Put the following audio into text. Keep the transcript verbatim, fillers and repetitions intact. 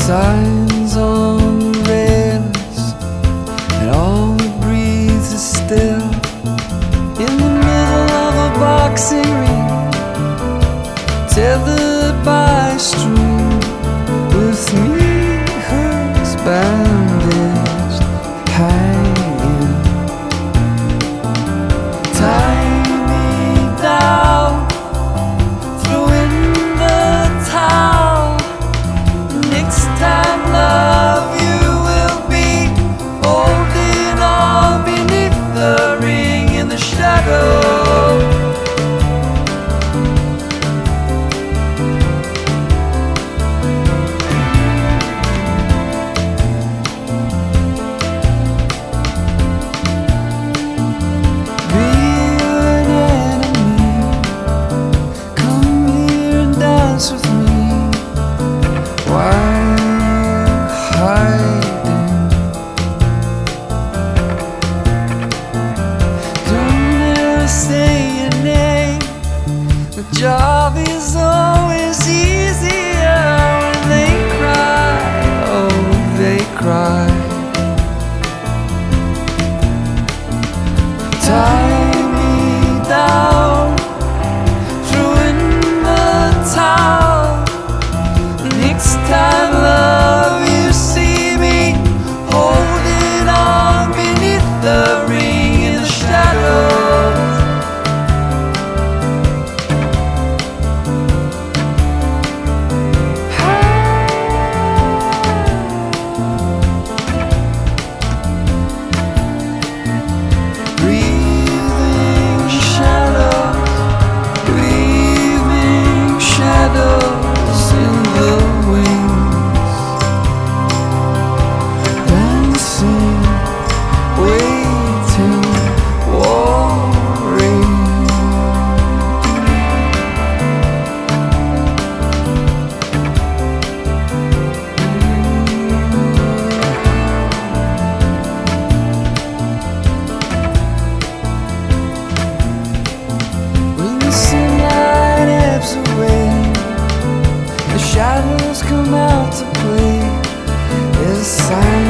signs on the rails, and all that breathes is still. In the middle of a boxing ring, tethered by a string, with me, hers bandaged, hanging. Tie me down, throw in the towel. Next time, love, you will be holding on beneath the ring in the shadow. With me, why hiding? Don't ever say your name. The job is always easier when they cry. Oh, they cry. Tie me down, throw in the towel. Next time, love, you see me holding on beneath the ring in the shadows. Breathing shadows, breathing shadows in the wings, dancing, waiting, warring. When the sunlight ebbs away, the shadows come out to play. There's a sign